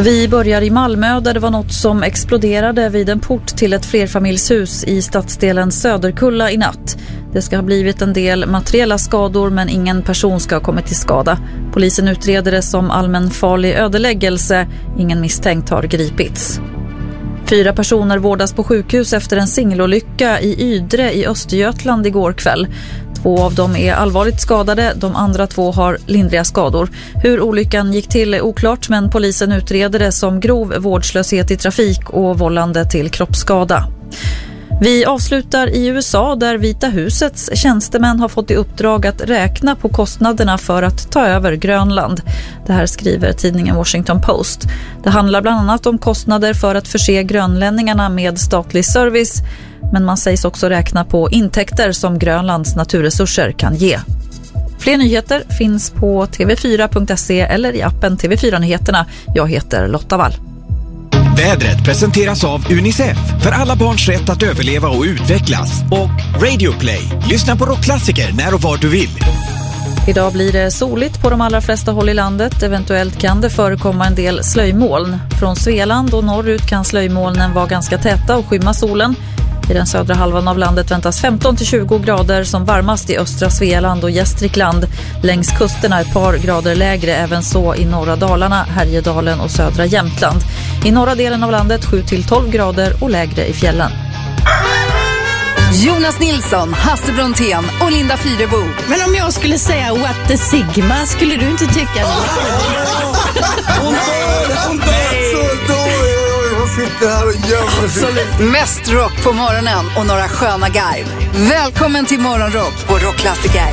Vi börjar i Malmö där det var något som exploderade vid en port till ett flerfamiljshus i stadsdelen Söderkulla i natt. Det ska ha blivit en del materiella skador men ingen person ska ha kommit till skada. Polisen utreder det som allmänfarlig ödeläggelse. Ingen misstänkt har gripits. 4 personer vårdas på sjukhus efter en singelolycka i Ydre i Östergötland igår kväll. 2 av dem är allvarligt skadade, de andra 2 har lindriga skador. Hur olyckan gick till är oklart, men polisen utreder det som grov vårdslöshet i trafik och vållande till kroppsskada. Vi avslutar i USA där Vita husets tjänstemän har fått i uppdrag att räkna på kostnaderna för att ta över Grönland. Det här skriver tidningen Washington Post. Det handlar bland annat om kostnader för att förse grönlänningarna med statlig service, men man sägs också räkna på intäkter som Grönlands naturresurser kan ge. Fler nyheter finns på tv4.se eller i appen TV4-nyheterna. Jag heter Lotta Wall. Vädret presenteras av UNICEF för alla barns rätt att överleva och utvecklas. Och Radio Play. Lyssna på rockklassiker när och var du vill. Idag blir det soligt på de allra flesta håll i landet. Eventuellt kan det förekomma en del slöjmoln. Från Svealand och norrut kan slöjmolnen vara ganska täta och skymma solen. I den södra halvan av landet väntas 15-20 grader som varmast i östra Svealand och Gästrikland. Längs kusterna ett par grader lägre, även så i norra Dalarna, Härjedalen och södra Jämtland. I norra delen av landet 7-12 grader och lägre i fjällen. Jonas Nilsson, Hasse Brontén och Linda Fyrebo. Men om jag skulle säga what the Sigma, skulle du inte tycka det? Sitter här och gömmer sig. Mest rock på morgonen och några sköna guide. Välkommen till Morgonrock på Rockklassiker.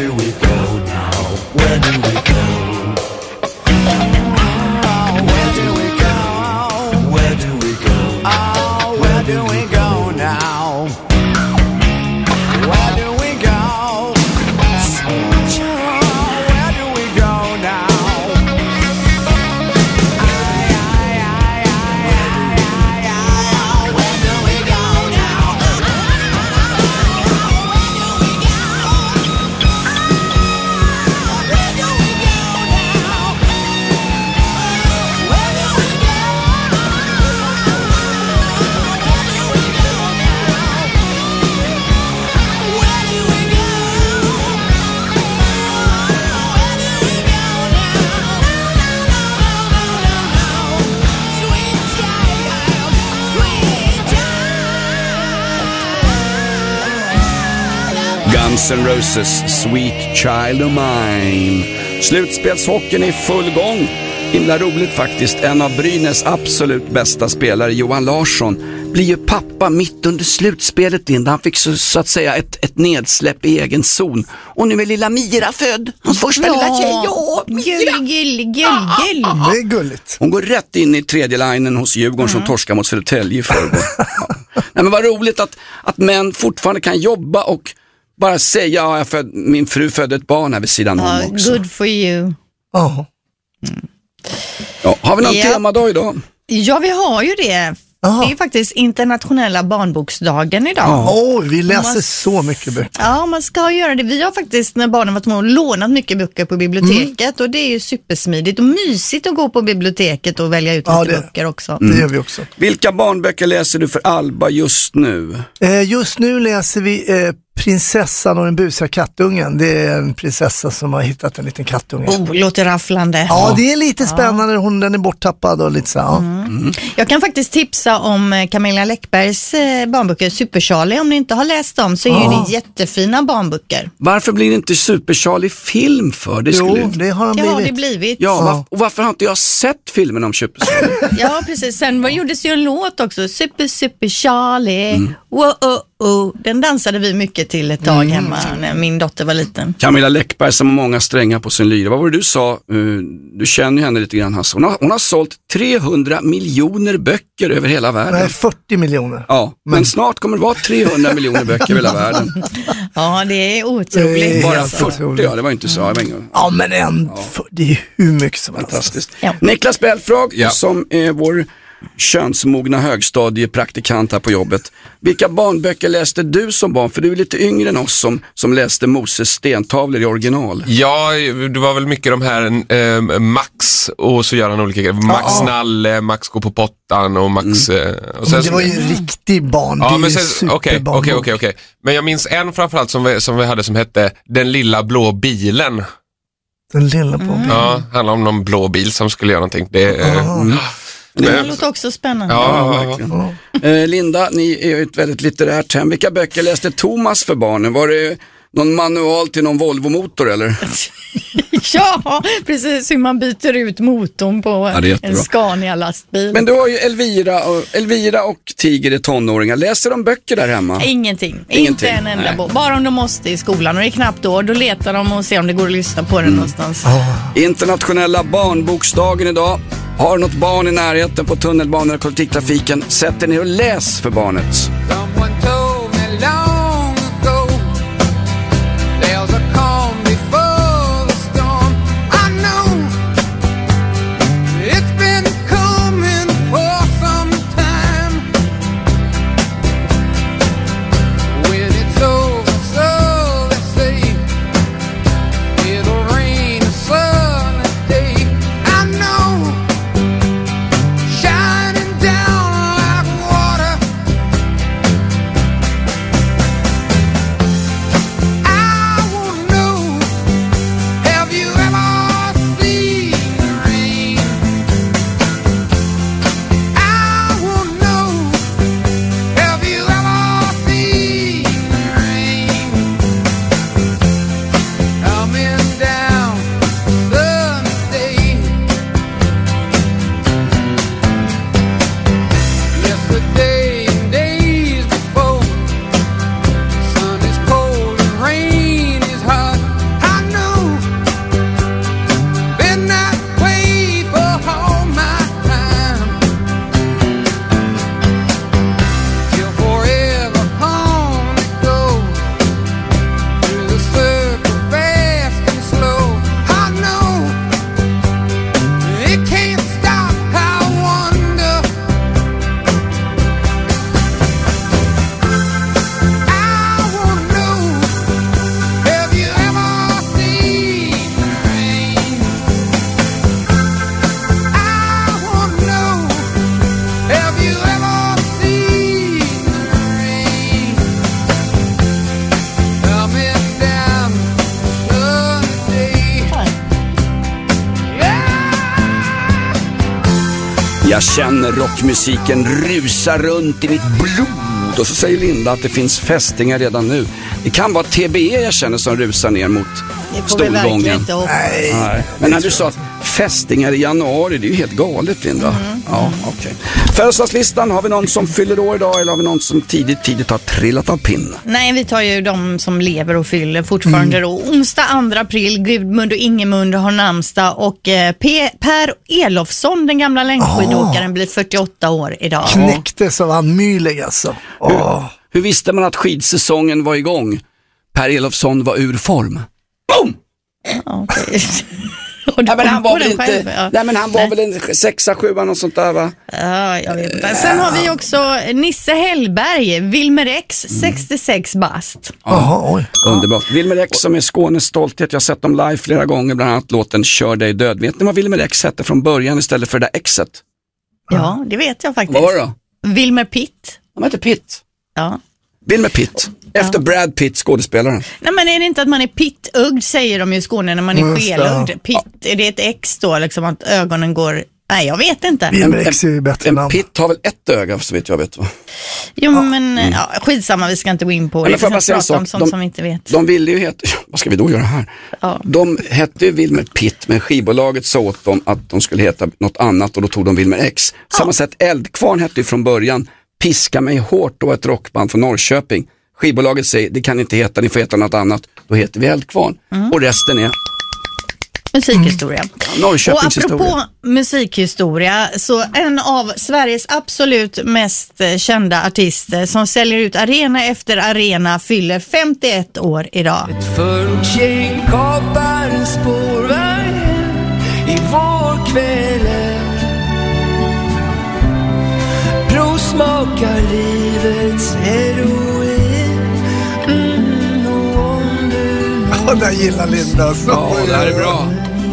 do we go now? Where do we go? Where do we go? Where do we go? Oh, where do we go now? Where do we go? Where do we go now? Guns N' Roses, Sweet Child of Mine. Slutspelshockeyn är i full gång. Himla roligt faktiskt. En av Brynäs absolut bästa spelare, Johan Larsson, blir ju pappa mitt under slutspelet, Linda. Han fick så att säga ett nedsläpp i egen zon. Och nu är lilla Mira född. Hans första lilla tjej. Ja, Mira. Gull. Det är gulligt. Hon går rätt in i tredje linjen hos Djurgården som torskar mot Södertälje i förrgår. Ja. Nej, men vad roligt att män fortfarande kan jobba och bara säga, min fru födde ett barn här vid sidan om också. Good for you. Ja. Ja, har vi någon temadag idag? Ja, vi har ju det. Aha. Det är faktiskt internationella barnboksdagen idag. Vi läser så mycket böcker. Ja, man ska göra det. Vi har faktiskt när barnen varit med och lånat mycket böcker på biblioteket och det är ju supersmidigt och mysigt att gå på biblioteket och välja ut lite böcker också. Det gör vi också. Vilka barnböcker läser du för Alba just nu? Just nu läser vi Prinsessan och den busiga kattungen. Det är en prinsessa som har hittat en liten kattunge. Låter rafflande. Ja, det är lite spännande. Den är borttappad och lite så. Ja. Jag kan faktiskt tipsa om Camilla Läckbergs barnböcker Super-Charlie. Om ni inte har läst dem så är det jättefina barnböcker. Varför blir det inte Super-Charlie film för? Det har det blivit. Ja, och varför har inte jag sett filmen om Super-Charlie? Ja, precis. Sen gjordes ju en låt också. Super-Charlie. Den dansade vi mycket till ett tag hemma när min dotter var liten. Camilla Läckberg som har många strängar på sin lyra. Vad var det du sa? Du känner ju henne lite grann, Hasse. Hon har sålt 300 miljoner böcker över hela världen. Nej, 40 miljoner. Ja, men snart kommer det vara 300 miljoner böcker över hela världen. Ja, det är otroligt. Bara 40, ja, det var inte så. Ja, men det är hur mycket som helst. Fantastiskt. Ja. Niklas Belfrag, som är vår könsmogna högstadiepraktikant här på jobbet. Vilka barnböcker läste du som barn? För du är lite yngre än oss som läste Moses stentavlor i original. Ja, det var väl mycket de här Max och så gör han olika grejer. Max Nalle, Max går på pottan och Max... Och sen, det var ju en riktig barn. Ja, men sen, okej. Men jag minns en framförallt som vi hade som hette Den lilla blå bilen. Den lilla blå bilen? Ja, handlar om någon blå bil som skulle göra någonting. Det låter också spännande. Ja, verkligen. Linda, ni är ju ett väldigt litterärt hem. Vilka böcker läste Thomas för barnen? Var det någon manual till någon Volvo-motor eller? Ja, precis hur man byter ut motorn på en Scania-lastbil. Men du har ju Elvira och Tiger är tonåringar. Läser de böcker där hemma? Ingenting. Inte en enda bok. Bara om de måste i skolan. Och det är knappt då letar de och ser om det går att lyssna på den någonstans. Internationella barnboksdagen idag. Har något barn i närheten på tunnelbanan och kollektivtrafiken, sätt er ner och läs för barnet. Jag känner rockmusiken rusa runt i mitt blod. Och så säger Linda att det finns fästingar redan nu. Det kan vara TBE jag känner som rusar ner mot stolgången. Nej. Men när du sa att fästingar i januari, det är ju helt galet, Linda. Ja, okej. Födelsedagslistan, har vi någon som fyller år idag eller har vi någon som tidigt har trillat av pinne? Nej, vi tar ju de som lever och fyller fortfarande då. Onsdag 2 april, Gudmund och Ingemund har namnsdag och Per Elofsson, den gamla längdskidåkaren, blir 48 år idag. Knäcktes av han Mylig alltså. Hur visste man att skidsäsongen var igång? Per Elofsson var ur form. Boom! Okay. Nej, men han var väl inte... Nej, men han var väl en 6-7 och sånt där, va? Ja, jag vet inte. Sen har vi också Nisse Hellberg, Wilmer X, 66 bast. Ja, underbart. Wilmer X som är Skånes stolthet. Jag har sett dem live flera gånger, bland annat låten Kör dig död. Vet ni vad Wilmer X hette från början istället för det där Xet? Ja, det vet jag faktiskt. Vad var det då? Wilmer Pitt. Han heter Pitt. Ja. Wilmer Pitt. Efter Brad Pitt, skådespelaren. Nej, men är det inte att man är pittögd, säger de ju i Skåne när man är skelögd? Pitt, är det ett X då, liksom att ögonen går... Nej, jag vet inte. En Pitt har väl ett öga, så vet jag vet vad. Jo, men skitsamma, vi ska inte gå in på det. Vi ska prata om sånt som vi inte vet. De ville ju heta... Vad ska vi då göra här? Ja. De hette ju Wilmer Pitt, men skivbolaget sa åt dem att de skulle heta något annat och då tog de Wilmer X. Samma sätt, Eldkvarn hette ju från början Piska mig hårt, då ett rockband från Norrköping. Skivbolaget säger, det kan inte heta, ni får heta något annat. Då heter vi Eldkvarn. Och resten är... musikhistoria. Och apropå musikhistoria, så en av Sveriges absolut mest kända artister som säljer ut arena efter arena fyller 51 år idag. Ett förortsgäng kapar en spårvagn i vår kväll. Provsmakar livets heroin. Ja, det gillar Linda. Ja, det här är bra.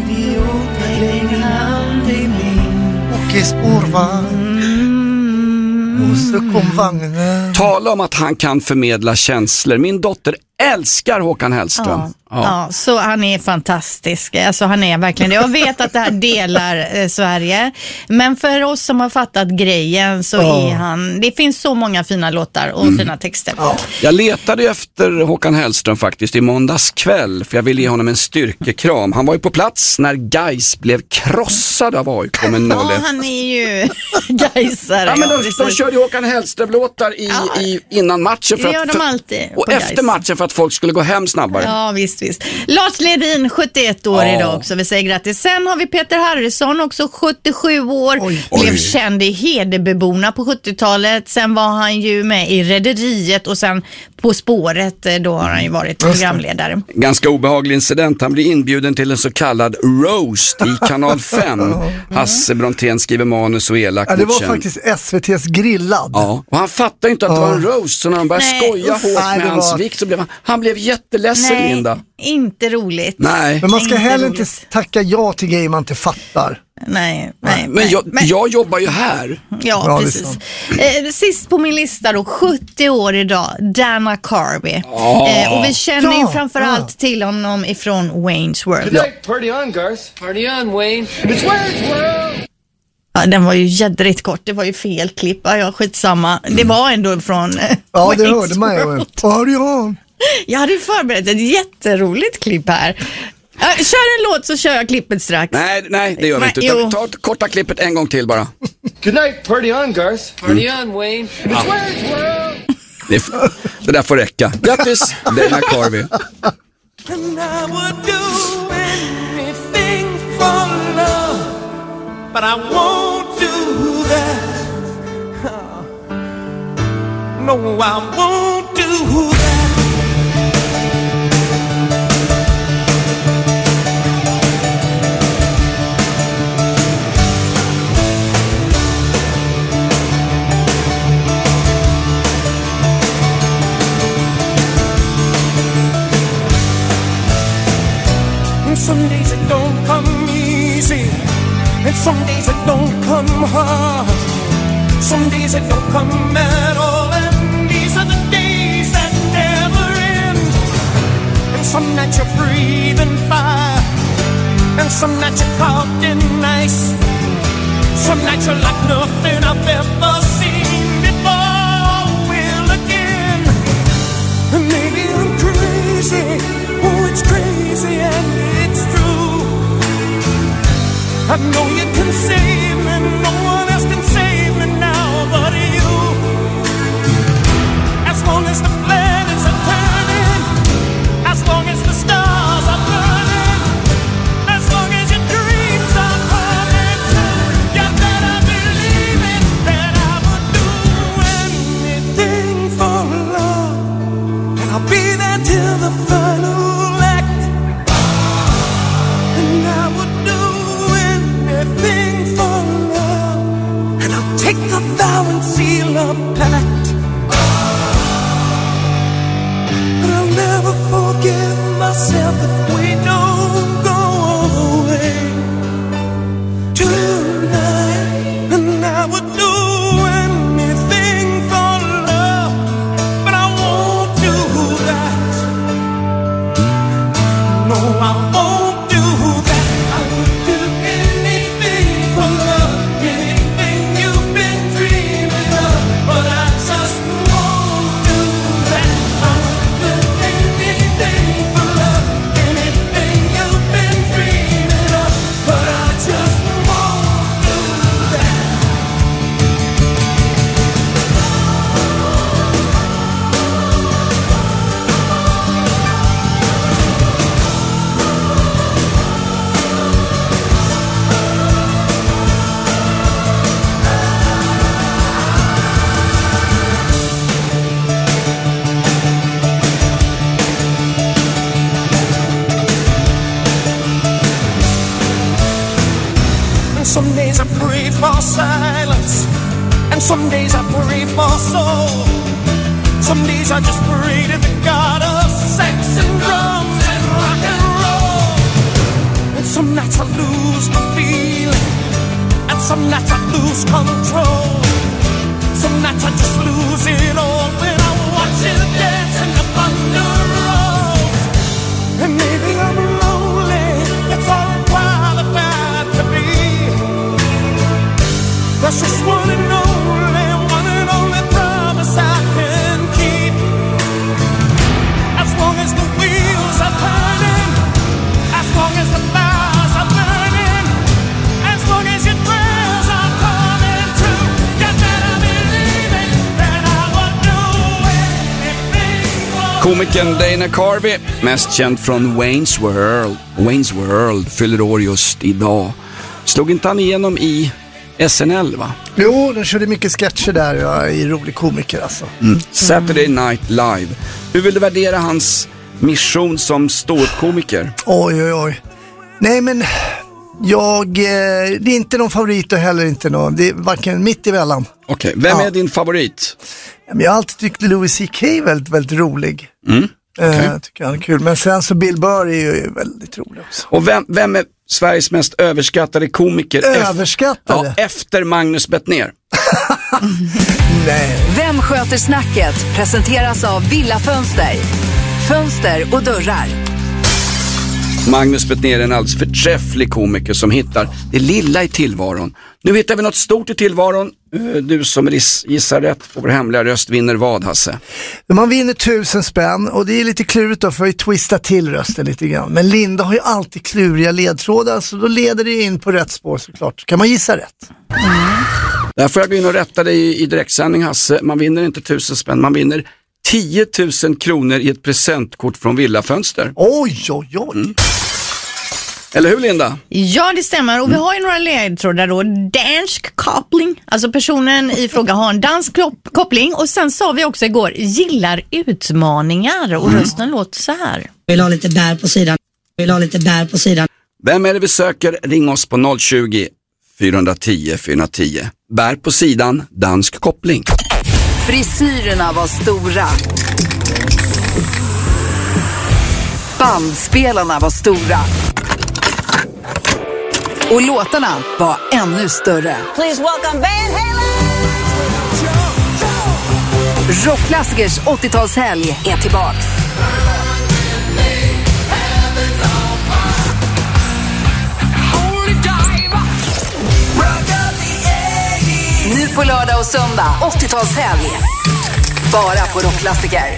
Och i spårvagn. Och så kom vagnen. Tala om att han kan förmedla känslor. Min dotter älskar Håkan Hellström. Ja, så han är fantastisk. Alltså han är verkligen det. Jag vet att det här delar Sverige. Men för oss som har fattat grejen så är han... Det finns så många fina låtar och fina texter. Jag letade efter Håkan Hellström faktiskt i måndags kväll. För jag ville ge honom en styrkekram. Han var ju på plats när Gais blev krossad av AIK med 0-1. Ja, han är ju Gaisare. Ja, men de körde Håkan Hellström-låtar innan matchen. Det gör de alltid. Och efter matchen för att folk skulle gå hem snabbare. Ja, visst. Lars Ledin, 71 år idag också. Vi säger grattis. Sen har vi Peter Harrison, också 77 år. Blev känd i Hedebeborna på 70-talet. Sen var han ju med i Rederiet och sen På spåret, då har han ju varit programledare. Ganska obehaglig incident. Han blir inbjuden till en så kallad roast i Kanal 5. Hasse Brontén skriver manus och elak. Ja, det var faktiskt SVT:s grillad. Ja, och han fattade inte att det var en roast. Så när han började skoja hårt med hans vikt så blev han blev jätteledsen, Linda. Inte roligt. Nej. Men man ska heller inte tacka ja till grejer man inte fattar. Nej. Men jag jobbar ju här. Ja, precis. Sist på min lista då, 70 år idag, Dana Carvey. Och vi känner ju framförallt till honom ifrån Wayne's World. Party on, Garth. Party on, Wayne. It's Wayne's World. Ja, den var ju jädrigt kort. Det var ju fel klipp. Ja, skitsamma. Det var ändå från ja, det hörde man ju. Party on. Jag hade förberett ett jätteroligt klipp här. Kör en låt så kör jag klippet strax. Nej, det gör vi inte. Ta korta klippet en gång till bara. Good night, party on, Garth. Party on, Wayne. It's Wayne's World. Det där får räcka. Grattis, Dana Carvey. And I would do anything for love, but I won't do that. No, I won't do that. Some days it don't come easy, and some days it don't come hard. Some days it don't come at all, and these are the days that never end. And some nights you're breathing fire, and some nights you're caught in ice. Some nights are like nothing I've ever seen before. Will again. And maybe I'm crazy. Oh, it's crazy and it's true. I know you can save me. No one else can save me now but you. As long as the planets are turning, as long as the stars are burning, as long as your dreams are coming true, you better believe it, that I would do anything for love. And I'll be there till the final act. And I would do anything for love. And I'll take the vow and seal a pact. Never forgive myself if we don't go away tonight. And I would do anything for love, but I won't do that. No, I won't do that. I would do anything for love, anything you've been dreaming of, but I just won't do that. I would do anything for love, anything you've been dreaming of, but I just won't do that. And some days I pray for silence, and some days I pray for soul. Some days I just pray to the God of sex and drums and rock and roll. And some nights I lose the feeling, and some nights I lose control. Some nights I just lose it all when I watch it dance and the thunder rolls. And maybe I'm lonely, that's all I'm qualified to be. There's just one and only promise I can keep. As long as the wheels are turning, as long as the fires are burning, as long as your prayers are coming true, you better believe it, that I would do anything for. Komikern Dana Carvey, mest känd från Wayne's World, fyller år just idag. Slog inte han igenom i SNL, va? Jo, de körde mycket sketcher där, i rolig komiker alltså. Saturday Night Live. Hur vill du värdera hans mission som ståuppkomiker? Oj. Nej, men det är inte någon favorit och heller inte någon. Det är varken mitt emellan. Okej, vem är din favorit? Jag har alltid tyckt Louis C.K. väldigt, väldigt rolig. Jag tycker han är kul. Men sen så Bill Burr är ju väldigt rolig också. Och vem är Sveriges mest överskattade komiker? Överskattade? Efter Magnus Bettner. Nej. Vem sköter snacket presenteras av Villa Fönster. Fönster och dörrar. Magnus Bettner är en alldeles förträfflig komiker som hittar det lilla i tillvaron. Nu hittar vi något stort i tillvaron. Du som gissar rätt på vår hemliga röst vinner vad, Hasse? Man vinner 1000 spänn och det är lite klurigt då för att twista till rösten lite grann. Men Linda har ju alltid kluriga ledtrådar så då leder det in på rätt spår såklart. Kan man gissa rätt? Där får jag gå in och rätta dig i direktsändning, Hasse. Man vinner inte 1000 spänn, man vinner 10 000 kronor i ett presentkort från Villa Fönster. Oj. Eller hur, Linda? Ja, det stämmer. Och vi har ju några ledtrådar då. Dansk koppling. Alltså personen i fråga har en dansk koppling. Och sen sa vi också igår, gillar utmaningar. Och rösten låter så här. Vill ha lite bär på sidan. Vem är det vi söker? Ring oss på 020 410 410. Bär på sidan, dansk koppling. Frisyrerna var stora. Bandspelarna var stora. Och låtarna var ännu större. Please welcome Van Halen! Rockklassikers 80-talshelg är tillbaks. Nu på lördag och söndag, 80-talshelg. Bara på Rockklassiker.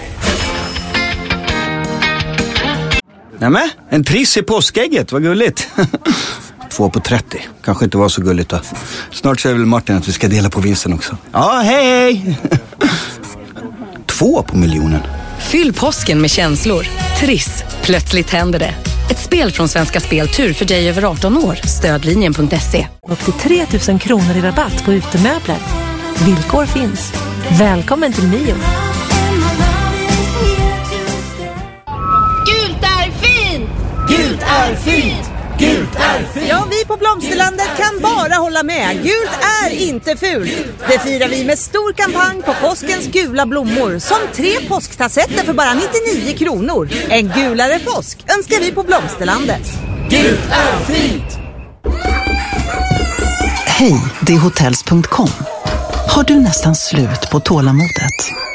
Nämen, en triss i påskägget, vad gulligt. 2 på 30, kanske inte var så gulligt då. Snart säger väl Martin att vi ska dela på vinsten också. Ja, hej! 2 på miljonen. Fyll påsken med känslor. Triss, plötsligt händer det. Ett spel från Svenska Speltur för dig över 18 år. Stödlinjen.se. Upp till 3 000 kronor i rabatt på utemöbler. Villkor finns. Välkommen till Mio. Gult är fint! Gult är fint! Gult är fint! Ja, vi på Blomsterlandet kan bara hålla med. Gult är inte fult. Det firar vi med stor kampanj på påskens gula blommor. Som 3 påsktassetter för bara 99 kronor. En gulare påsk önskar vi på Blomsterlandet. Gult är fint! Hej, det är hotels.com. Har du nästan slut på tålamodet?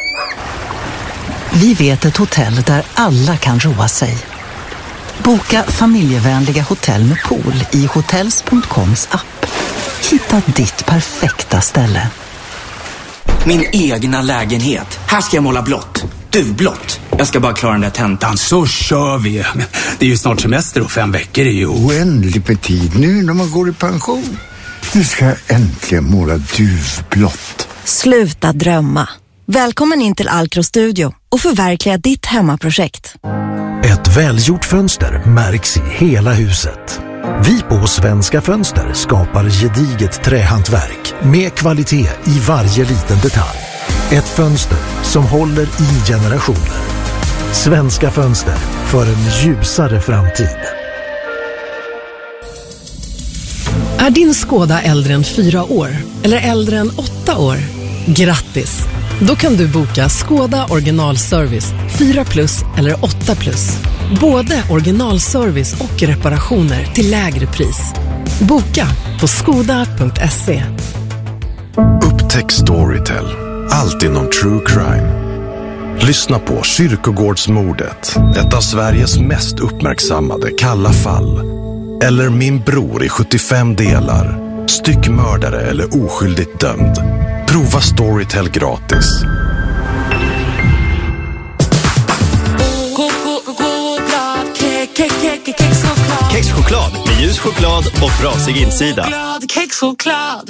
Vi vet ett hotell där alla kan roa sig. Boka familjevänliga hotell med pool i hotels.coms app. Hitta ditt perfekta ställe. Min egna lägenhet. Här ska jag måla blått. Duvblått. Jag ska bara klara den där tentan. Så kör vi. Det är ju snart semester och 5 veckor är ju oändligt med tid nu när man går i pension. Nu ska jag äntligen måla duvblått. Sluta drömma. Välkommen in till Alcro Studio och förverkliga ditt hemmaprojekt. Ett välgjort fönster märks i hela huset. Vi på Svenska Fönster skapar gediget trähantverk med kvalitet i varje liten detalj. Ett fönster som håller i generationer. Svenska Fönster, för en ljusare framtid. Är din Skoda äldre än 4 år eller äldre än 8 år? Grattis! Då kan du boka Skoda originalservice 4+ eller 8+. Både originalservice och reparationer till lägre pris. Boka på skoda.se. Upptäck Storytel. Allt inom true crime. Lyssna på Kyrkogårdsmordet. Ett av Sveriges mest uppmärksammade kalla fall. Eller Min bror i 75 delar. Styckmördare eller oskyldigt dömd. Prova Storytel gratis. Kexchoklad med ljus choklad och frasig insida. Kexchoklad.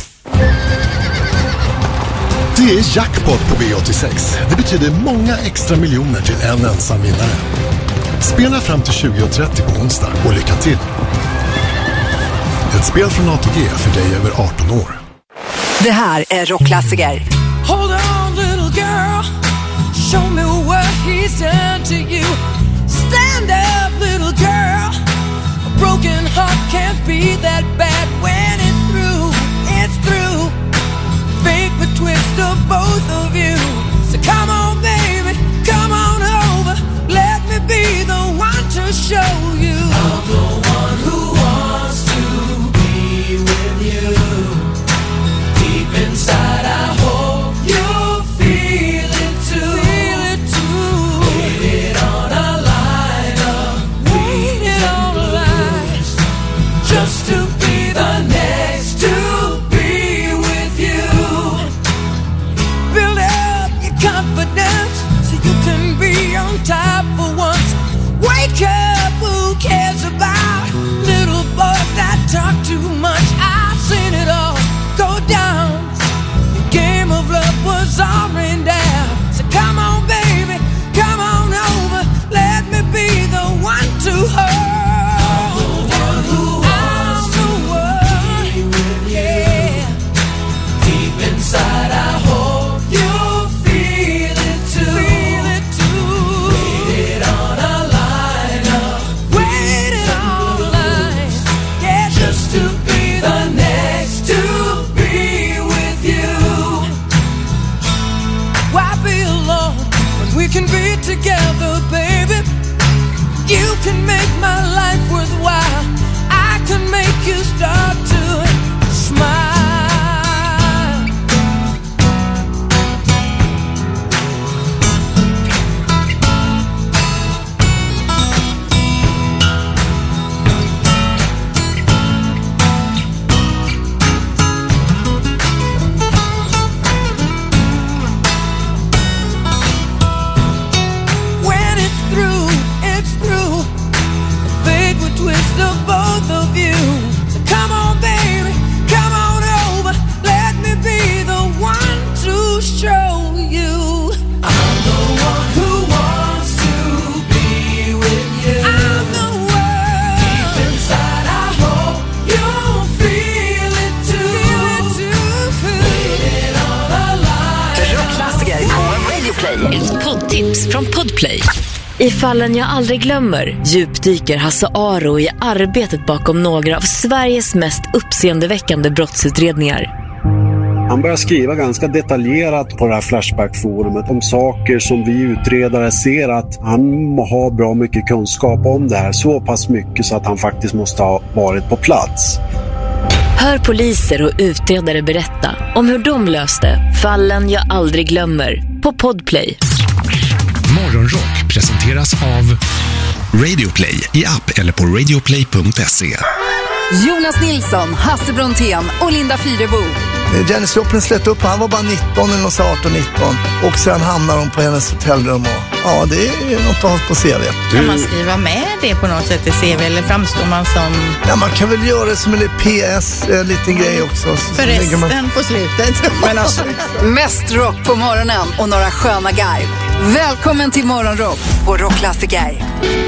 Det är jackpot på V86. Det betyder många extra miljoner till en ensam vinnare. Spela fram till 20:30 på onsdag och lycka till. Ett spel från ATG för dig över 18 år. Det här är Rockklassiker. Hold on little girl, show me what he's done to you. Stand up little girl, a broken heart can't be that bad when it's through, it's through. Fake the twist of both of you. So come on baby, come on over. Let me be the one to show you. I'm the one who wants to be with you. Deep inside I hope you feel it too. Feel it too. Waited on a line of waited on a line just to be the next to be with you. Build up your confidence so you can be on top for once. Wake up, who cares about little boys that talk too much? I've seen it all go down. The game of love was all rained down. So come on baby, come on over. Let me be the one to hold. I'm the one who wants to be with you. Deep inside I hope you feel it too. Feel it too. Waited on a line up. Waited on a line. Yeah, just to be the next to be with you. Why be alone when we can be together, baby? You can make my life worthwhile. I can make you start to smile. Från Podplay. I fallen jag aldrig glömmer djupdyker Hasse Aro i arbetet bakom några av Sveriges mest uppseendeväckande brottsutredningar. Han börjar skriva ganska detaljerat på det här Flashback-forumet om saker som vi utredare ser att han har bra mycket kunskap om det här. Så pass mycket så att han faktiskt måste ha varit på plats. Hör poliser och utredare berätta om hur de löste fallen jag aldrig glömmer på Podplay. Morgonrock presenteras av Radioplay i app eller på radioplay.se. Jonas Nilsson, Hasse Brontén och Linda Fyrebo. Janis Joplin släppte upp, han var bara 19 eller 18-19 och sen hamnar hon på hennes hotellrum och ja, det är något att ha på CV. Kan man skriva med det på något sätt i CV eller framstår man som... Ja, man kan väl göra det som en PS, en liten grej också. Förresten på slutet. Men alltså... Mest rock på morgonen och några sköna guide. Välkommen till Morgonrock på Rockklassiker.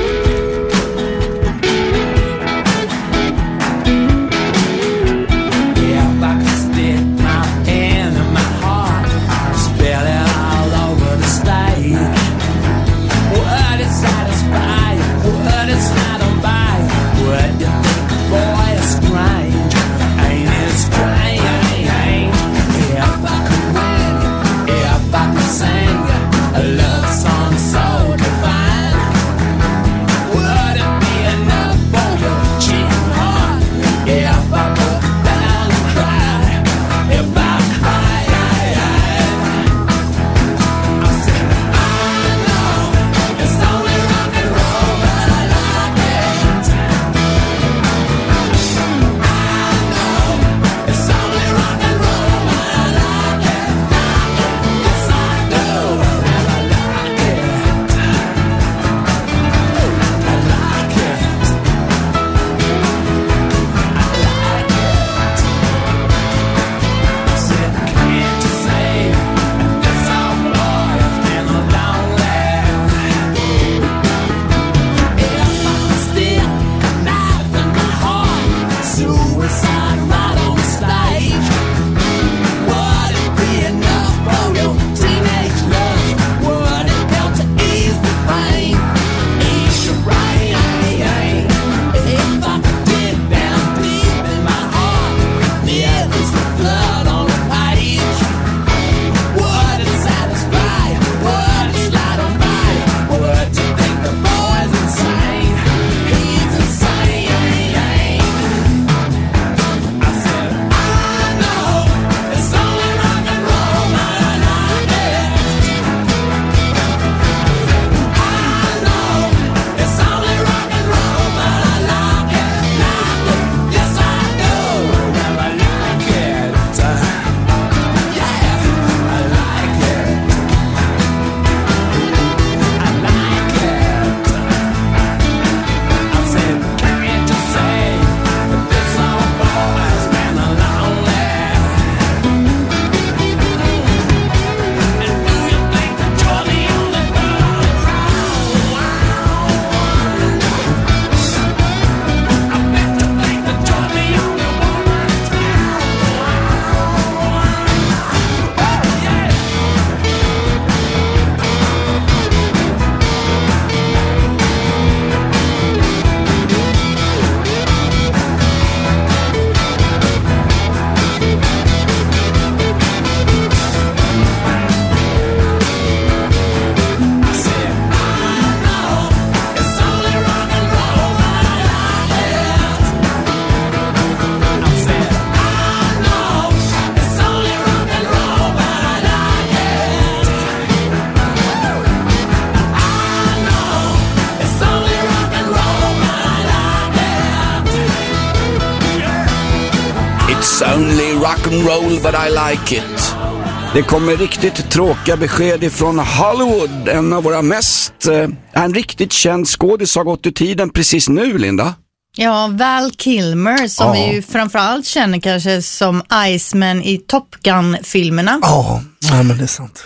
Only rock and roll but I like it. Det kommer riktigt tråkiga besked ifrån Hollywood. En av våra en riktigt känd skådis har gått ur tiden precis nu, Linda. Ja, Val Kilmer som vi ju framförallt känner kanske som Iceman i Top Gun-filmerna. Ja, men det är sant.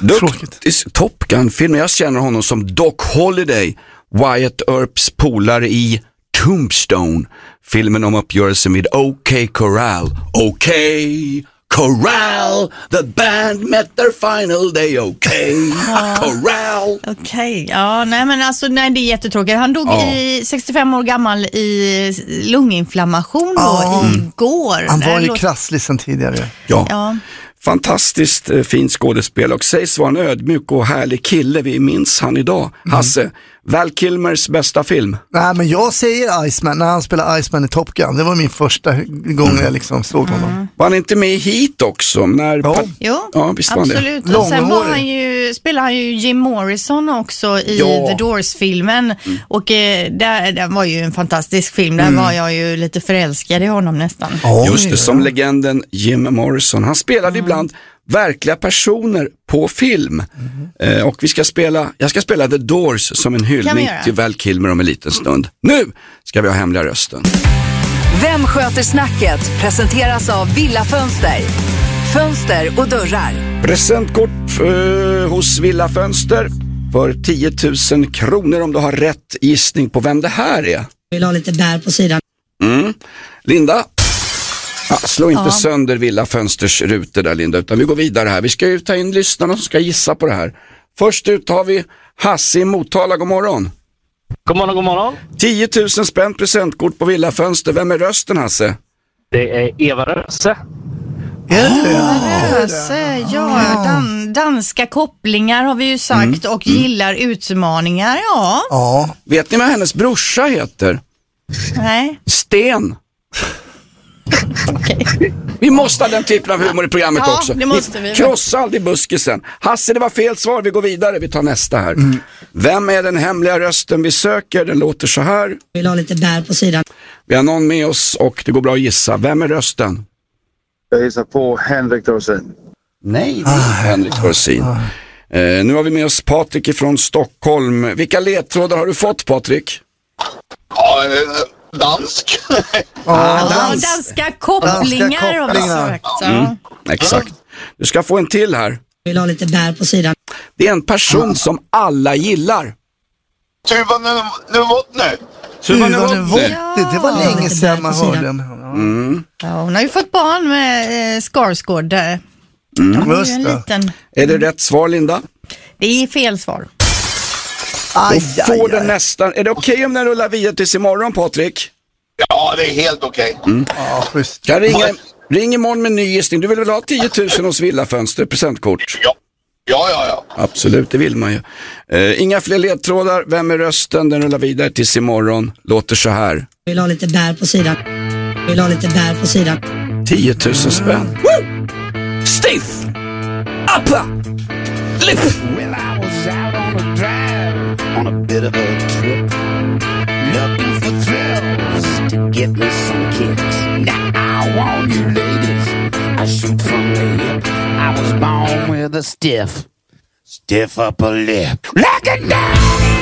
Top Gun-filmer, jag känner honom som Doc Holliday, Wyatt Earps polare i Tombstone. Filmen om uppgörelsen med OK Corral. OK Corral, the band met their final day, okay. Corral. Okej, ja, nej men alltså, nej, det är jättetråkigt. Han dog i 65 år gammal i lunginflammation då igår. Han var ju krasslig sen tidigare. Ja. Fantastiskt fin skådespel och sägs vara en ödmjuk och härlig kille. Vi minns han idag. Hasse, Val Kilmers bästa film? Nej, men jag säger Iceman, när han spelar Iceman i Top Gun. Det var min första gång jag liksom såg honom. Var han inte med i Heat också? Jo, visst absolut. Och sen spelade han ju Jim Morrison också i The Doors-filmen. Och det var ju en fantastisk film. Där var jag ju lite förälskad i honom nästan. Just det, som legenden Jim Morrison. Han spelade ibland verkliga personer på film. Och jag ska spela The Doors som en hyllning till Val Kilmer om en liten stund. Nu ska vi ha hemliga rösten. Vem sköter snacket presenteras av Villa Fönster. Fönster och dörrar. Presentkort hos Villa Fönster för 10 000 kronor om du har rätt gissning på vem det här är. Vill ha lite bär på sidan. Linda? Slå inte sönder Villa Fönsters rutor där, Linda, utan vi går vidare här. Vi ska ju ta in lyssnarna som ska gissa på det här. Först ut har vi Hasse i Motala. God morgon. God morgon, god morgon. 10 000 spänn presentkort på Villa Fönster. Vem är rösten, Hasse? Det är Eva Röse. Röse, danska kopplingar har vi ju sagt och gillar utmaningar, ja. Vet ni vad hennes brorsa heter? Nej. Sten. Vi måste ha den typen av humor i programmet också. Det måste vi. Krossa aldrig buskisen. Hasse, det var fel svar. Vi går vidare. Vi tar nästa här. Vem är den hemliga rösten vi söker? Den låter så här. Vill ha lite bär på sidan. Vi har någon med oss och det går bra att gissa. Vem är rösten? Jag gissar på Henrik Dorsin. Nej, det är Henrik Dorsin. Nu har vi med oss Patrik från Stockholm. Vilka ledtrådar har du fått, Patrik? Dansk. Danska kopplingar har vi sökt. Exakt. Du ska få en till här. Vill ha lite bär på sidan. Det är en person som alla gillar. Tuva Novotny. Det var länge sedan man hörde. Hon har ju fått barn med Skarsgård. Är det rätt svar, Linda? Det är fel svar. Får den nästan. Är det okej om den rullar vidare tills imorgon, Patrik? Ja, det är helt okej. Kan ring imorgon med ny gissning. Du vill väl ha 10 000 hos Villa Fönster presentkort? Ja. Absolut, det vill man ju. Inga fler ledtrådar. Vem är rösten? Den rullar vidare tills imorgon. Låter så här. Vill ha lite bär på sidan. 10 000 spänn. Stiff! Uppa! Lip! Well, I was out on a drive, on a bit of a trip, looking for thrills to get me some kicks. Now I want you ladies, I shoot from the hip. I was born with a stiff upper lip. Like a dog!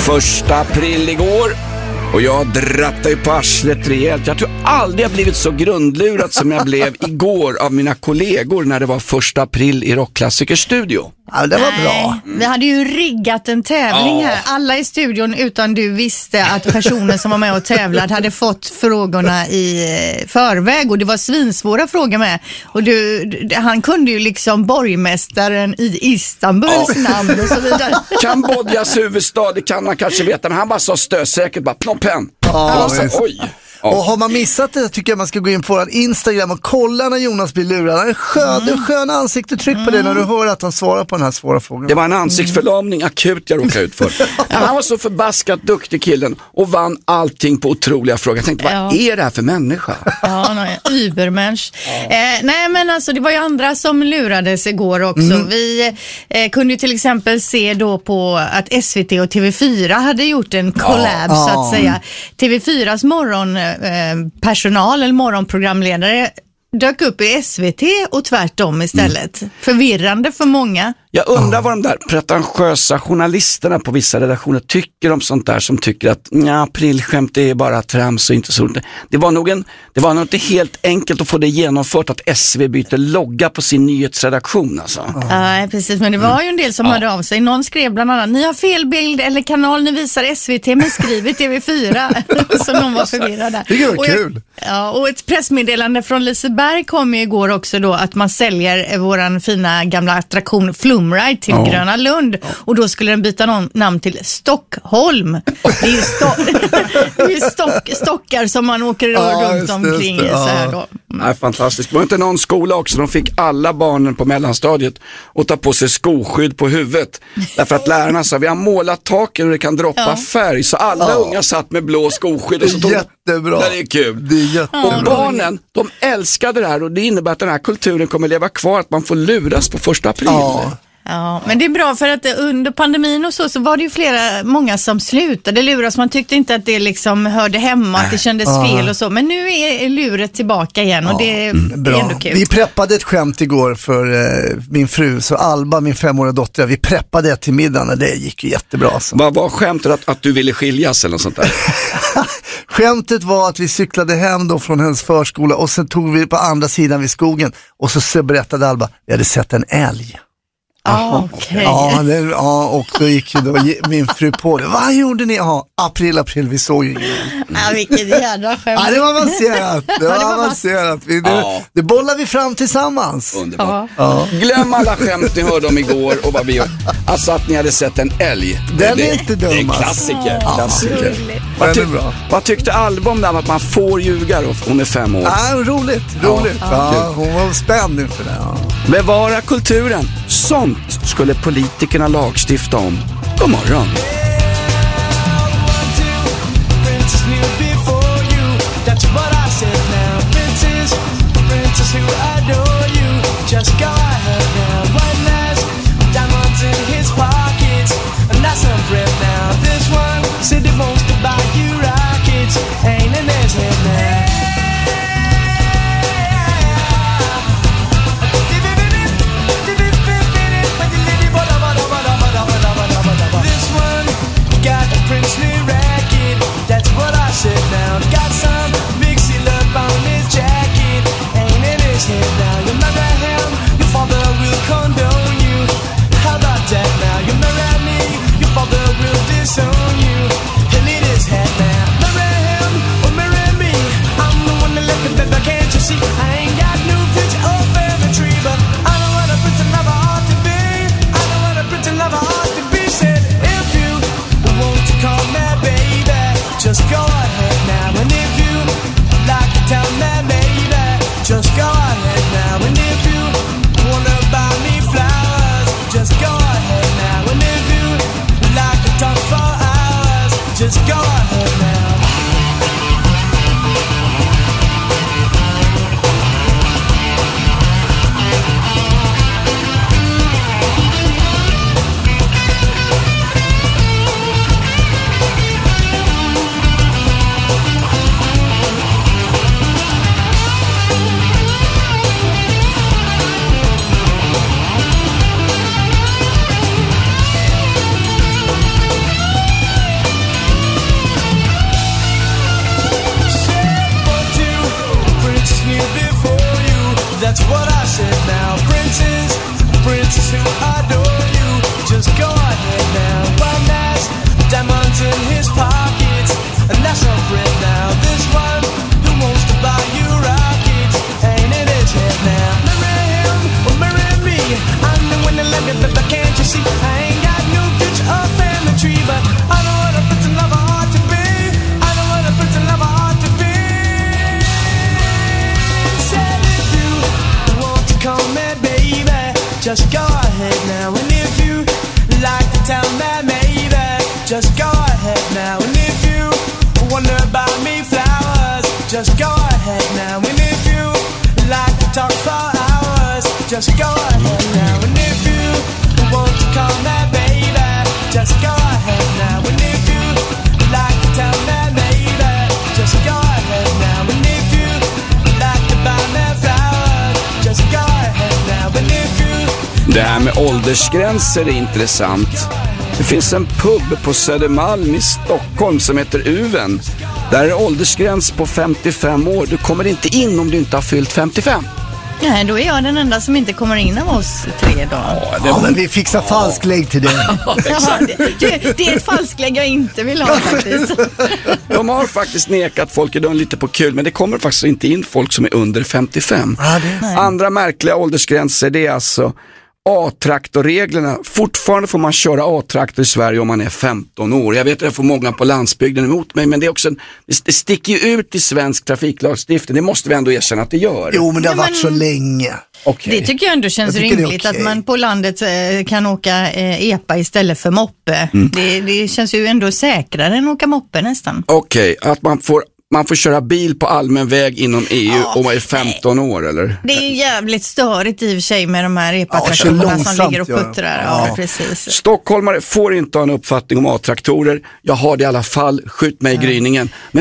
1 april igår och jag drattade ju på arslet rejält. Jag tror aldrig jag blivit så grundlurad som jag blev igår av mina kollegor när det var 1 april i Rockklassikers studio. Ja, det var bra. Vi hade ju riggat en tävling här. Alla i studion utan du visste att personen som var med och tävlade hade fått frågorna i förväg. Och det var svinsvåra frågor med. Och han kunde ju liksom borgmästaren i Istanbuls namn och så vidare. Kambodjas huvudstad, det kan man kanske veta. Men han bara sa stösäkert, bara Phnom Penh. Oj. Och har man missat det tycker jag man ska gå in på vår Instagram och kolla när Jonas blir lurad. Han är skön ansikte, tryck på det när du hör att han svarar på den här svåra frågan. Det var en ansiktsförlamning akut jag råkade ut för. Han var så förbaskat duktig killen och vann allting på otroliga frågor. Jag tänkte, vad är det här för människa? Übermensch. Nej men alltså det var ju andra som lurades igår också. Vi kunde ju till exempel se då på att SVT och TV4 hade gjort en collab så att säga. TV4s morgonpersonal eller morgonprogramledare dök upp i SVT och tvärtom istället. Förvirrande för många. Jag undrar vad de där pretentiösa journalisterna på vissa redaktioner tycker om sånt där, som tycker att aprilskämt är bara trams och inte så. Det var nog inte helt enkelt att få det genomfört att SV byter logga på sin nyhetsredaktion alltså. Nej, precis, men det var ju en del som hörde av sig. Någon skrev bland annat, ni har fel bild eller kanal, ni visar SVT men skriver TV4. Så någon var förvirrad där. Det är kul. Och ett pressmeddelande från Liseberg kom ju igår också då att man säljer våran fina gamla attraktion Flumride till Gröna Lund och då skulle den byta namn till Stockholm. Det är ju stockar som man åker runt omkring så här då. Nej, fantastiskt. Var inte någon skola också, de fick alla barnen på mellanstadiet att ta på sig skoskydd på huvudet. Därför att lärarna sa, vi har målat taken och det kan droppa färg. Så alla unga satt med blå skoskydd. Och så jättebra. Det är kul. Det är jättebra. Och barnen, de älskade det här och det innebär att den här kulturen kommer leva kvar, att man får luras på 1 april. Ja, men det är bra för att under pandemin och så var det ju många som slutade luras. Man tyckte inte att det liksom hörde hemma, att det kändes fel och så. Men nu är luret tillbaka igen och det är ändå kul. Vi preppade ett skämt igår för min fru, så Alba, min 5-åriga dotter, vi preppade det till middagen och det gick ju jättebra. Alltså. Vad var skämtet att du ville skiljas eller något sånt där? Skämtet var att vi cyklade hem då från hennes förskola och sen tog vi på andra sidan vid skogen och så berättade Alba, vi hade sett en älg. Okay. Och då gick ju då min fru på det. Vad gjorde ni? April, vi såg ju ingen. Vilket jävla skämt. Det var avancerat. Det bollar vi fram tillsammans. Underbart. Glöm alla skämt ni hörde om igår och vad vi gör. Alltså att ni hade sett en älg. Den är inte dum. Det är en klassiker. Vad tyckte Alba om det att man får ljuga då? Hon är 5 år. Roligt. Hon var spänd inför det. Bevara kulturen. Sånt skulle politikerna lagstifta om. God morgon. tell me maybe, just go ahead now. And if you wonder about me flowers, just go ahead now. And if you like to talk for hours, just go ahead now. And if you want to call me baby, just go ahead now. And if you like to tell me maybe, just go ahead now. And if you like to buy me flowers, just go ahead now. And if you... Det här med åldersgränser är intressant. Det finns en pub på Södermalm i Stockholm som heter Uven. Där är åldersgräns på 55 år. Du kommer inte in om du inte har fyllt 55. Nej, då är jag den enda som inte kommer in av oss 3 dagar. Ja, men vi fixar falsklägg till det. Det är ett falsklägg jag inte vill ha faktiskt. De har faktiskt nekat folk idag lite på kul, men det kommer faktiskt inte in folk som är under 55. Andra märkliga åldersgränser, det är alltså A-traktorreglerna. Fortfarande får man köra A-traktor i Sverige om man är 15 år. Jag vet att jag får många på landsbygden emot mig, men det är också det sticker ju ut i svensk trafiklagstiftning. Det måste vi ändå erkänna att det gör. Jo, men det har varit så länge. Okay. Det tycker jag ändå känns rimligt att man på landet kan åka epa istället för moppe. Det känns ju ändå säkrare än att åka moppe nästan. Okej, att man får köra bil på allmän väg inom EU om man är 15 år, eller? Det är jävligt störigt i och för sig med de här epatraktorerna som ligger och puttrar. Ja, precis. Stockholmare får inte ha en uppfattning om A-traktorer. Jag har det i alla fall. Skjut mig i gryningen. Men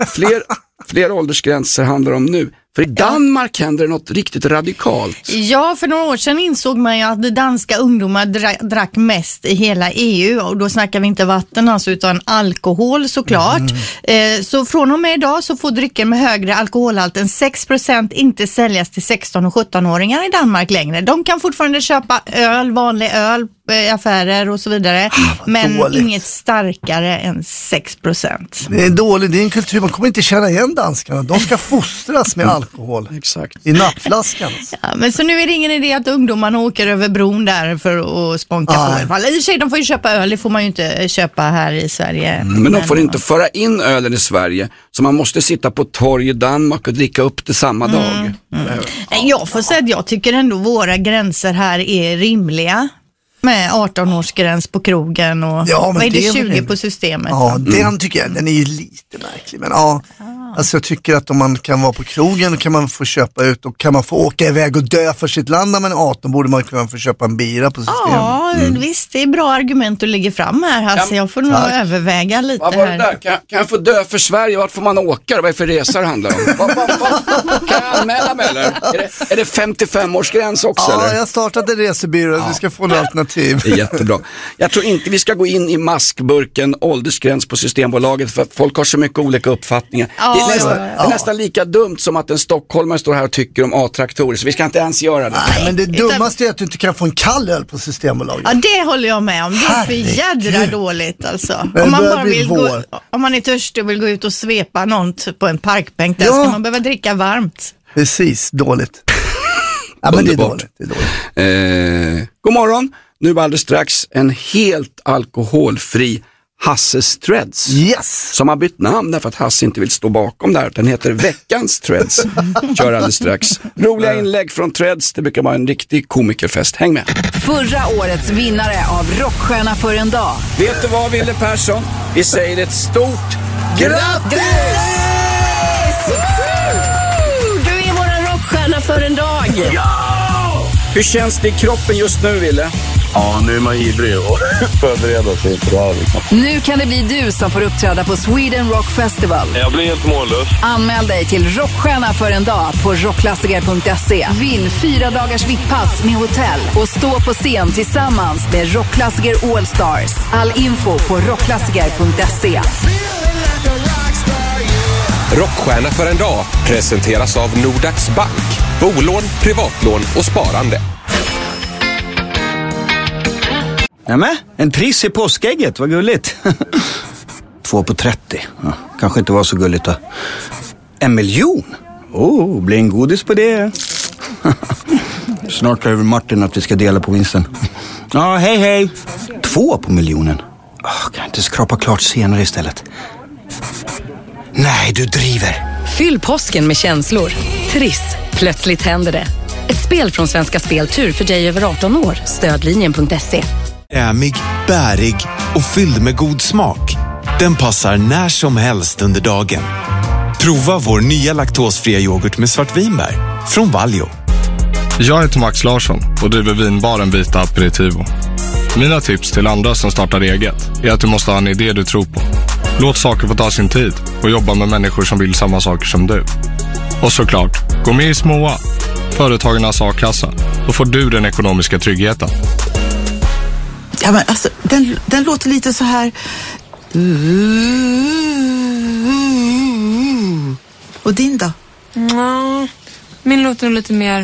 fler åldersgränser handlar om nu. För i Danmark händer det något riktigt radikalt. Ja, för några år sedan insåg man ju att de danska ungdomar drack mest i hela EU. Och då snackar vi inte vatten alltså, utan alkohol såklart. Så från och med idag så får drycker med högre alkoholhalt än 6% inte säljas till 16- och 17-åringar i Danmark längre. De kan fortfarande köpa vanlig öl i affärer och så vidare. Men dåligt. Inget starkare än 6%. Det är dåligt, det är en kultur, man kommer inte känna igen danskarna. De ska fostras med alkohol. Exakt. I nappflaskan. Ja, men så nu är det ingen idé att ungdomarna åker över bron där för att spånka på. I och för sig, de får ju köpa öl, det får man ju inte köpa här i Sverige. Men de får inte föra in ölen i Sverige, så man måste sitta på torg i Danmark och dricka upp det samma dag. Jag får säga att jag tycker ändå våra gränser här är rimliga. Med 18-årsgräns på krogen och vad är det 20 på systemet? Ja, den tycker jag, den är ju lite märklig. Men alltså jag tycker att om man kan vara på krogen kan man få köpa ut och kan man få åka iväg och dö för sitt land när man är 18 borde man kunna få köpa en bira på systemet. Ja, visst, det är bra argument att lägga fram här. Alltså, jag får nog överväga lite vad var det här. Där? Kan jag få dö för Sverige? Vart får man åka? Vad är för resor det handlar om? Kan jag anmäla mig eller? Är det 55-årsgräns också? Ja, eller? jag har startat en resebyrå. Du ska få en alternativ. Det är jättebra. Jag tror inte vi ska gå in i maskburken åldersgräns på Systembolaget för att folk har så mycket olika uppfattningar. Det är nästan lika dumt som att en stockholmare står här och tycker om A-traktorer, så vi ska inte ens göra det. Nej, men det dummaste är att du inte kan få en kall öl på Systembolaget. Ja, det håller jag med om. Det är för jädra dåligt alltså. Om man är törstig och vill gå ut och svepa något på en parkbänk, där ska man behöva dricka varmt. Precis, dåligt. Ja, men det är dåligt. God morgon. Nu alldeles strax en helt alkoholfri Hasses Threads. Yes. Som har bytt namn därför att Hasse inte vill stå bakom där. Den heter Veckans Threads. Kör alldeles strax. Roliga inlägg från Threads. Det brukar vara en riktig komikerfest. Häng med. Förra årets vinnare av Rockstjärna för en dag. Vet du vad, Wille Persson? Vi säger ett stort grattis! Du är våran rockstjärna för en dag. Hur känns det i kroppen just nu, Wille? Ja, nu är man ivrig och förbereda sig för det här. Nu kan det bli du som får uppträda på Sweden Rock Festival. Jag blir helt mållös. Anmäl dig till Rockstjärna för en dag på rockklassiker.se. Vinn 4 dagars VIP-pass med hotell och stå på scen tillsammans med Rockklassiker All Stars. All info på rockklassiker.se. Rockstjärna för en dag presenteras av Nordax Bank. Bolån, privatlån och sparande. Nämen, en triss i påskägget, vad gulligt. 2 på 30, ja, kanske inte var så gulligt då. 1 miljon? Blir en godis på det. Snart över Martin att vi ska dela på vinsten. Ja, hej. 2 på miljonen. Kan jag inte skrapa klart senare istället? Nej, du driver. Fyll påsken med känslor. Triss, plötsligt händer det. Ett spel från Svenska Speltur för dig över 18 år. Stödlinjen.se. Krämig, bärig och fylld med god smak. Den passar när som helst under dagen. Prova vår nya laktosfria yoghurt med svartvinbär från Valjo. Jag heter Max Larsson och driver vinbaren Vita Aperitivo. Mina tips till andra som startar eget är att du måste ha en idé du tror på. Låt saker få ta sin tid och jobba med människor som vill samma saker som du. Och såklart, gå med i SMOA, Företagarnas A-kassa. Då får du den ekonomiska tryggheten. Ja, men alltså, den låter lite så här... Och din då? Min låter lite mer...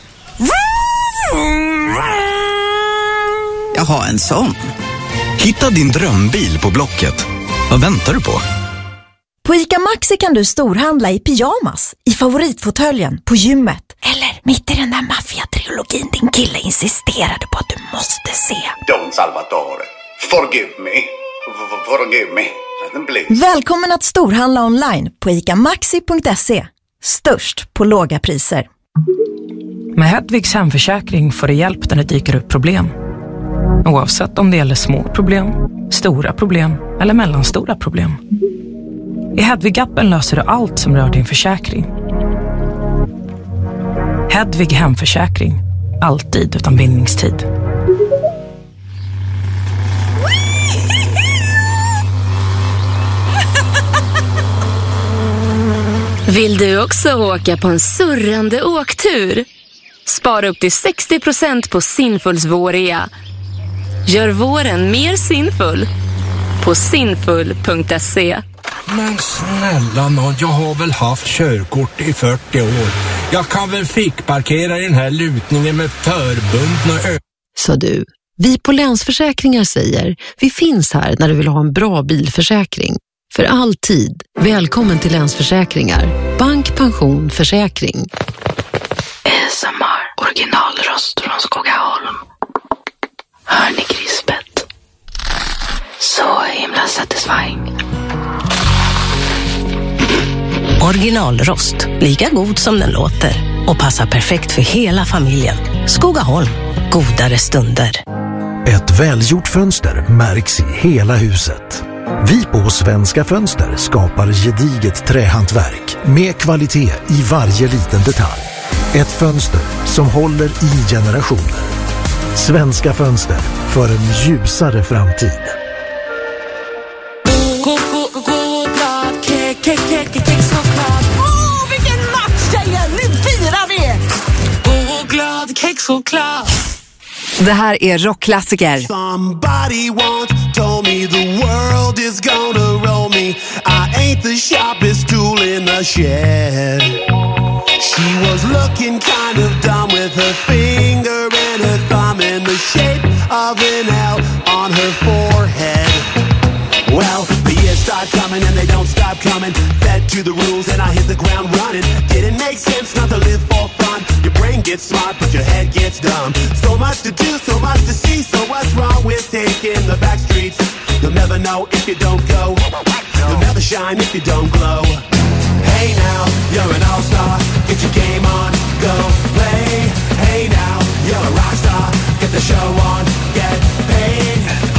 Jaha, en sån. Hitta din drömbil på Blocket. Vad väntar du på? På ICA Maxi kan du storhandla i pyjamas, i favoritfåtöljen, på gymmet. Eller mitt i den där maffia-trilogin din kille insisterade på att du måste se. Don Salvatore, forgive me. Forgive me. Välkommen att storhandla online på icamaxi.se. Störst på låga priser. Med Hedvigs hemförsäkring får du hjälp när det dyker upp problem. Oavsett om det gäller små problem, stora problem eller mellanstora problem. I Hedvig-appen löser du allt som rör din försäkring. Hedvig hemförsäkring. Alltid utan bindningstid. Vill du också åka på en surrande åktur? Spara upp till 60% på Sinfulls vårrea. Gör våren mer sinfull på sinfull.se. Men snälla nån, jag har väl haft körkort i 40 år. Jag kan väl fick parkera i den här lutningen med förbundna Så du, vi på Länsförsäkringar säger, vi finns här när du vill ha en bra bilförsäkring. För alltid. Välkommen till Länsförsäkringar. Bank, pension, försäkring. ASMR, originalröst från Skogaholm. Hör ni krispet? Så himla satisfying. Originalrost, lika god som den låter. Och passar perfekt för hela familjen. Skogaholm, godare stunder. Ett välgjort fönster märks i hela huset. Vi på Svenska Fönster skapar gediget trähantverk med kvalitet i varje liten detalj. Ett fönster som håller i generationer. Svenska Fönster, för en ljusare framtid. Vilken match, tjejer! Nu firar vi! Glad kexchoklad. Det här är rockklassiker. Somebody once told me the world is gonna roll me. I ain't the sharpest tool in the shed. She was looking kind of dumb with her finger and her thumb in the shape of an L on her forehead. Well, the years start coming and they don't stop coming. Fed to the rules and I hit the ground running. Didn't make sense not to live for fun. Your brain gets smart but your head gets dumb. So much to do, so much to see. So what's wrong with taking the back streets? You'll never know if you don't go. You'll never shine if you don't glow. Hey now, you're an all-star. Get your game on, go play. Hey now, you're a rock star. Get the show on, get paid.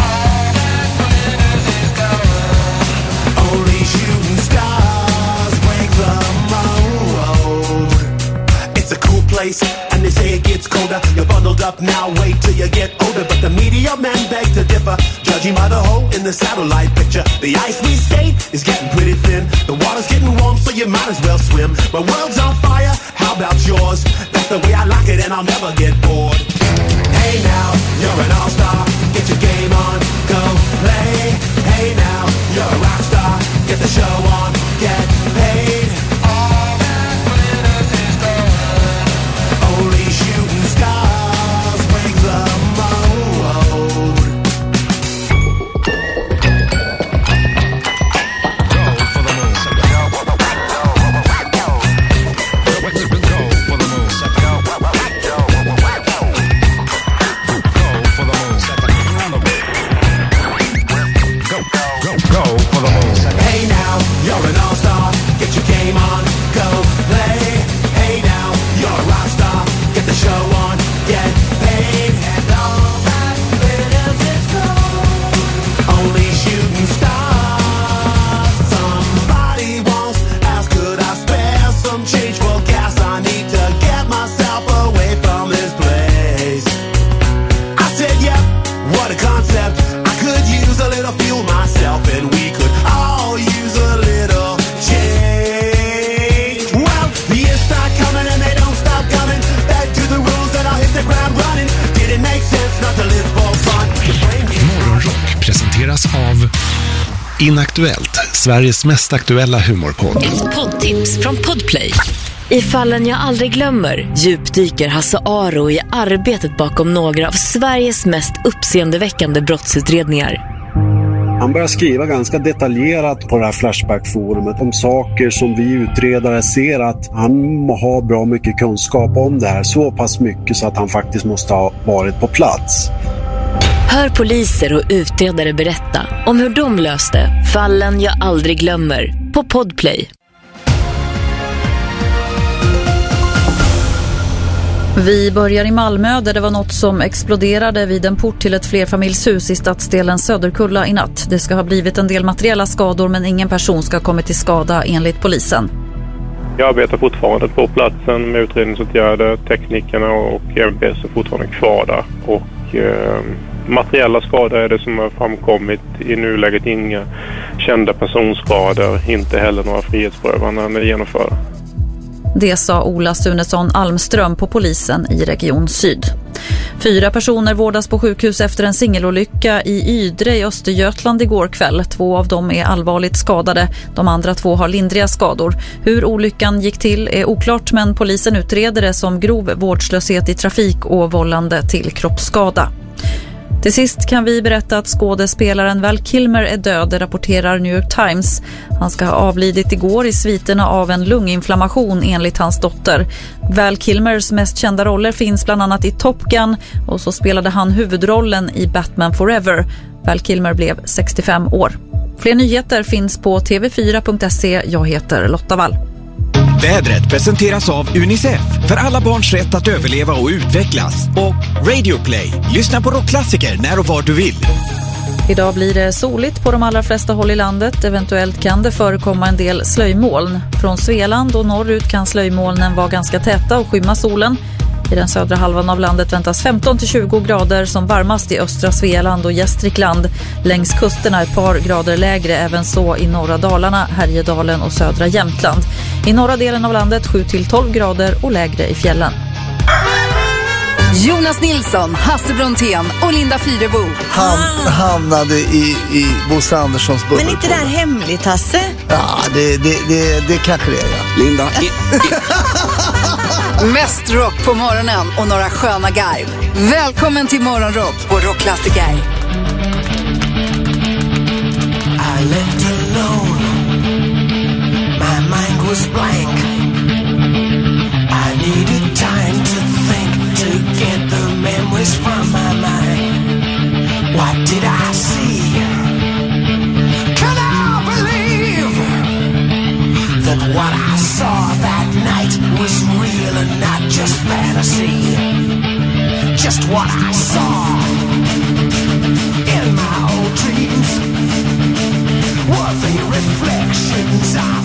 Only shooting stars break the mold. It's a cool place, and they say it gets colder. You're bundled up now, wait till you get older. But the media men beg to differ, judging by the hole in the satellite picture. The ice we skate is getting pretty thin. The water's getting warm, so you might as well swim. My world's on fire, how about yours? That's the way I like it, and I'll never get bored. Hey now, you're an all-star. Get your game on, go play. Hey now, you're a rock star. Get the show on, get paid. All that glitters is gold. Only shooting stars break the mold. Go for the moon. depth. I could use a little fuel myself, and we could all use a little change. Well, the years start coming and they don't stop coming. Back to the rules that I'll hit the ground running. Did it make sense not to live for fun? Morgonrock presenteras av Inaktuellt, Sveriges mest aktuella humorpodd. Ett poddtips från Podplay. I Fallen jag aldrig glömmer djupdyker Hasse Aro i arbetet bakom några av Sveriges mest uppseendeväckande brottsutredningar. Han börjar skriva ganska detaljerat på det här Flashback-forumet om saker som vi utredare ser att han har bra mycket kunskap om det här. Så pass mycket så att han faktiskt måste ha varit på plats. Hör poliser och utredare berätta om hur de löste Fallen jag aldrig glömmer på Podplay. Vi börjar i Malmö där det var något som exploderade vid en port till ett flerfamiljshus i stadsdelen Söderkulla i natt. Det ska ha blivit en del materiella skador men ingen person ska ha kommit till skada enligt polisen. Jag arbetar fortfarande på platsen med utredningsåtgärder, teknikerna och MPS är fortfarande kvar där. Och materiella skador är det som har framkommit i nuläget, inga kända personskador, inte heller några frihetsberövanden genomförda. Det sa Ola Sunesson Almström på polisen i Region Syd. 4 personer vårdas på sjukhus efter en singelolycka i Ydre i Östergötland igår kväll. 2 av dem är allvarligt skadade. De andra 2 har lindriga skador. Hur olyckan gick till är oklart men polisen utreder det som grov vårdslöshet i trafik och vållande till kroppsskada. Till sist kan vi berätta att skådespelaren Val Kilmer är död, rapporterar New York Times. Han ska ha avlidit igår i sviterna av en lunginflammation enligt hans dotter. Val Kilmers mest kända roller finns bland annat i Top Gun och så spelade han huvudrollen i Batman Forever. Val Kilmer blev 65 år. Fler nyheter finns på tv4.se. Jag heter Lotta Wall. Vädret presenteras av UNICEF för alla barns rätt att överleva och utvecklas. Och Radio Play. Lyssna på rockklassiker när och var du vill. Idag blir det soligt på de allra flesta håll i landet. Eventuellt kan det förekomma en del slöjmoln. Från Svealand och norrut kan slöjmolnen vara ganska täta och skymma solen. I den södra halvan av landet väntas 15-20 grader som varmast i östra Svealand och Gästrikland. Längs kusterna ett par grader lägre, även så i norra Dalarna, Härjedalen och södra Jämtland. I norra delen av landet 7-12 grader och lägre i fjällen. Jonas Nilsson, Hasse Brontén och Linda Fyrebo. Han hamnade i Bosse Anderssons bubbel. Men inte det där hemligt, Hasse? Ja, det kanske det är, ja. Linda. Mest rock på morgonen och några sköna garv. Välkommen till Morgonrock på Rockklassiker. I left alone. My mind was blank. I needed time to think, to get the memories from my mind. What did I see? Can I believe that what I saw that night was real and not just fantasy? Just what I saw in my old dreams were the reflections of